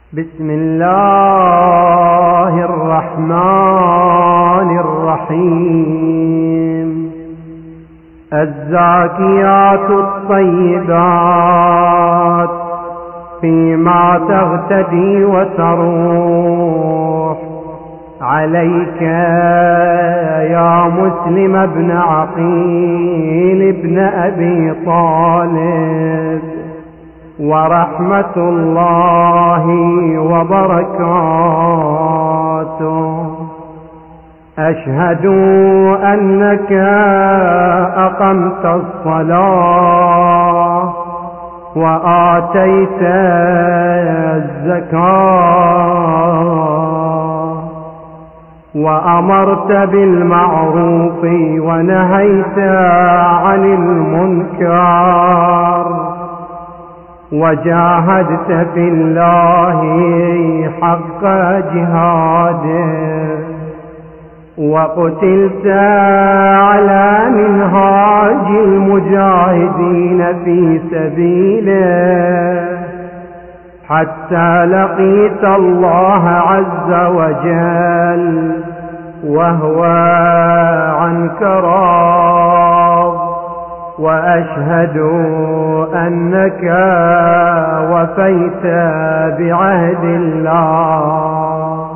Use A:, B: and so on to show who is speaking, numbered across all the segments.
A: بسم الله الرحمن الرحيم. الزاكيات الطيبات فيما تغتدي وتروح، عليك يا مسلم بن عقيل بن أبي طالب ورحمة الله وبركاته. أشهد أنك أقمت الصلاة وآتيت الزكاة وأمرت بالمعروف ونهيت عن المنكر وجاهدت في الله حق جهاده وقتلت على منهاج المجاهدين في سبيله حتى لقيت الله عز وجل وهو عنك راض. وأشهد أنك وفيت بعهد الله.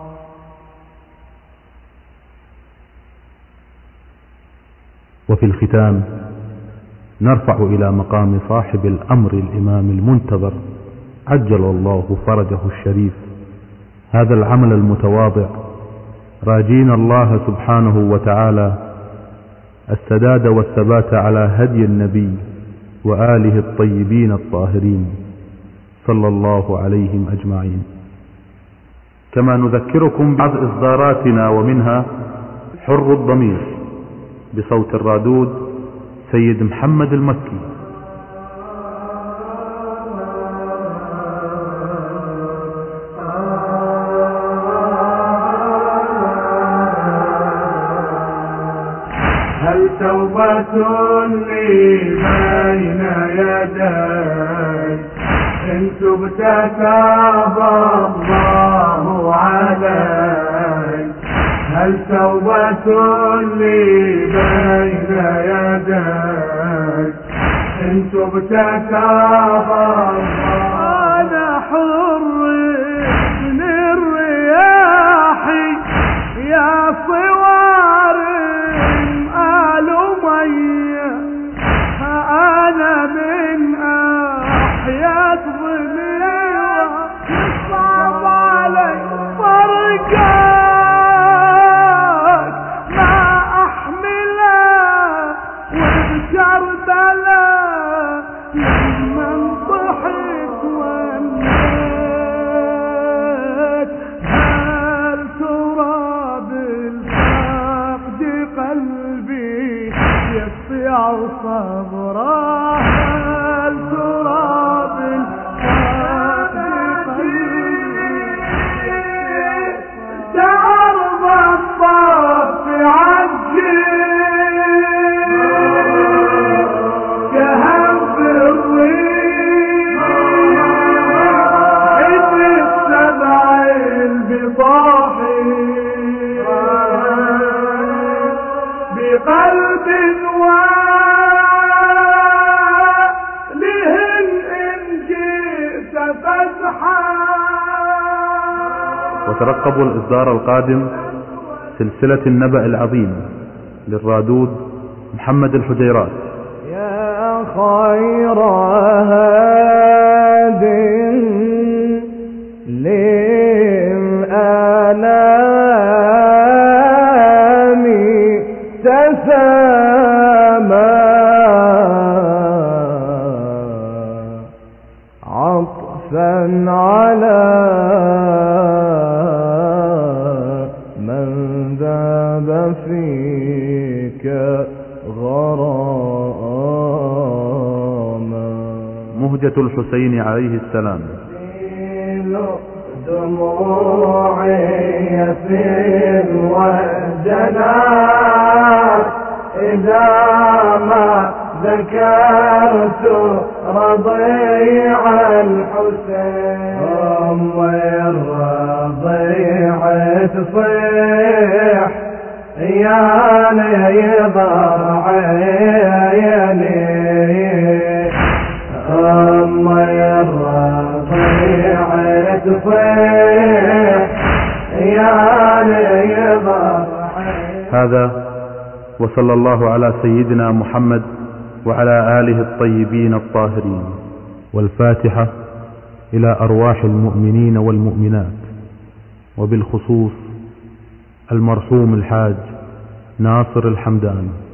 B: وفي الختام نرفع إلى مقام صاحب الأمر الإمام المنتظر عجل الله فرجه الشريف هذا العمل المتواضع، راجين الله سبحانه وتعالى السداد والثبات على هدي النبي وآله الطيبين الطاهرين صلى الله عليهم أجمعين. كما نذكركم بعض إصداراتنا ومنها حر الضمير بصوت الرادود سيد محمد المكي.
C: هل توبة لي بين يديك إن تبت تاب الله عليك. هل توبة لي بين يديك إن تبت تاب الله. أنا حر من الرياح يا صوار آل مية، أنا من أحياء ظليوة صعب علي فرقك ما أحمله وبكربلاء لمن ضحك ونيت. هل ترى بالفقد قلبي يسع صبره؟ هل ترى بالفقد قلبي تعرض الطرف عجل كهم الريح إذ السبع البطاحي بقلب والهن إن جئت فزحا.
B: وترقبوا الإصدار القادم سلسلة النبأ العظيم للرادود محمد الحجيرات.
A: يا خير هاد للآلام تسامى عطفا على من ذاب فيك غراما.
B: مهجة الحسين عليه السلام.
C: دموعي يسيل والجنات إذا ما ذكرت رضيع الحسين الرضيع تصيح يا ليضر عيني الرضيع تصيح يا ليضر عيني.
B: هذا وصلى الله على سيدنا محمد وعلى آله الطيبين الطاهرين. والفاتحة إلى أرواح المؤمنين والمؤمنات، وبالخصوص المرحوم الحاج ناصر الحمدان.